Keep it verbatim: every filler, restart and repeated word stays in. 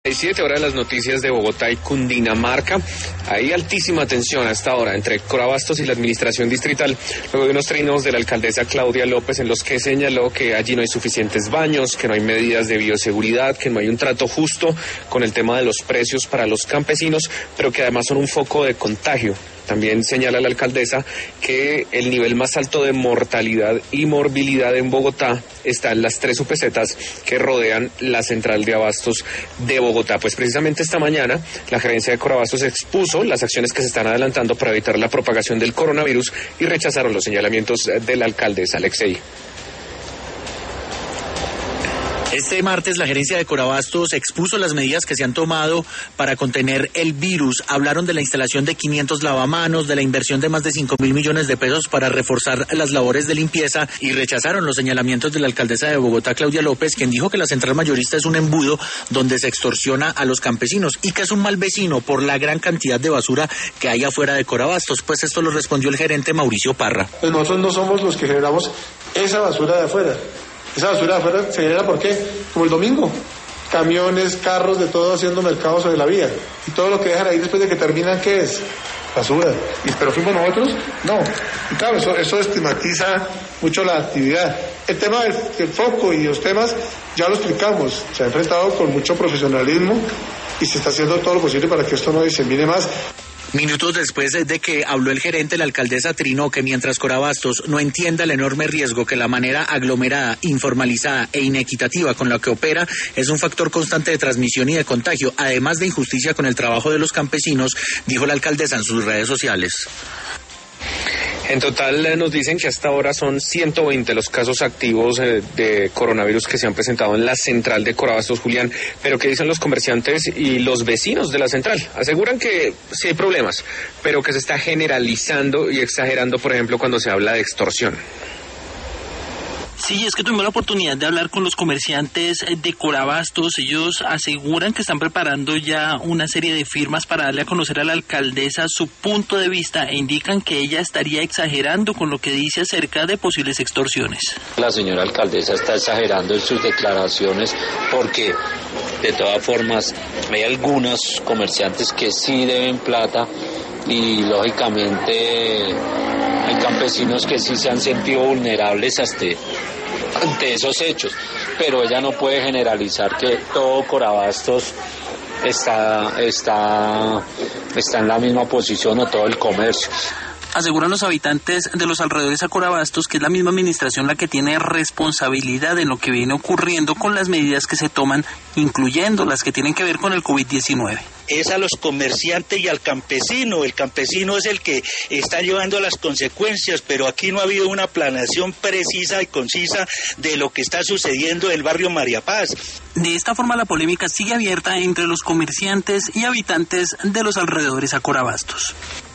siete horas las noticias de Bogotá y Cundinamarca. Hay altísima tensión a esta hora entre Corabastos y la administración distrital, luego de unos trinos de la alcaldesa Claudia López en los que señaló que allí no hay suficientes baños, que no hay medidas de bioseguridad, que no hay un trato justo con el tema de los precios para los campesinos, pero que además son un foco de contagio. También señala la alcaldesa que el nivel más alto de mortalidad y morbilidad en Bogotá está en las tres U P Zetas que rodean la central de abastos de Bogotá. Pues precisamente esta mañana la gerencia de Corabastos expuso las acciones que se están adelantando para evitar la propagación del coronavirus y rechazaron los señalamientos de la alcaldesa. Alexei. Este martes la gerencia de Corabastos expuso las medidas que se han tomado para contener el virus. Hablaron de la instalación de quinientos lavamanos, de la inversión de más de cinco mil millones de pesos para reforzar las labores de limpieza y rechazaron los señalamientos de la alcaldesa de Bogotá, Claudia López, quien dijo que la central mayorista es un embudo donde se extorsiona a los campesinos y que es un mal vecino por la gran cantidad de basura que hay afuera de Corabastos. Pues esto lo respondió el gerente Mauricio Parra. Pues nosotros no somos los que generamos esa basura de afuera. Esa basura de afuera se genera, ¿por qué? Como el domingo. Camiones, carros, de todo haciendo mercados sobre la vía. Y todo lo que dejan ahí después de que terminan, ¿qué es? Basura. ¿Y pero fuimos nosotros? No. Y claro, eso, eso estigmatiza mucho la actividad. El tema del, del foco y los temas, ya lo explicamos. Se ha enfrentado con mucho profesionalismo y se está haciendo todo lo posible para que esto no disemine más. Minutos después de que habló el gerente, la alcaldesa trinó que mientras Corabastos no entienda el enorme riesgo que la manera aglomerada, informalizada e inequitativa con la que opera es un factor constante de transmisión y de contagio, además de injusticia con el trabajo de los campesinos, dijo la alcaldesa en sus redes sociales. En total nos dicen que hasta ahora son ciento veinte los casos activos eh, de coronavirus que se han presentado en la central de Corabastos, Julián, pero ¿qué dicen los comerciantes y los vecinos de la central? Aseguran que sí hay problemas, pero que se está generalizando y exagerando, por ejemplo, cuando se habla de extorsión. Sí, es que tuvimos la oportunidad de hablar con los comerciantes de Corabastos. Ellos aseguran que están preparando ya una serie de firmas para darle a conocer a la alcaldesa su punto de vista e indican que ella estaría exagerando con lo que dice acerca de posibles extorsiones. La señora alcaldesa está exagerando en sus declaraciones porque de todas formas hay algunos comerciantes que sí deben plata y lógicamente hay campesinos que sí se han sentido vulnerables hasta ante esos hechos, pero ella no puede generalizar que todo Corabastos está, está, está en la misma posición o todo el comercio. Aseguran los habitantes de los alrededores a Corabastos que es la misma administración la que tiene responsabilidad en lo que viene ocurriendo con las medidas que se toman, incluyendo las que tienen que ver con el COVID diecinueve. Es a los comerciantes y al campesino. El campesino es el que está llevando las consecuencias, pero aquí no ha habido una planeación precisa y concisa de lo que está sucediendo en el barrio María Paz. De esta forma la polémica sigue abierta entre los comerciantes y habitantes de los alrededores a Corabastos.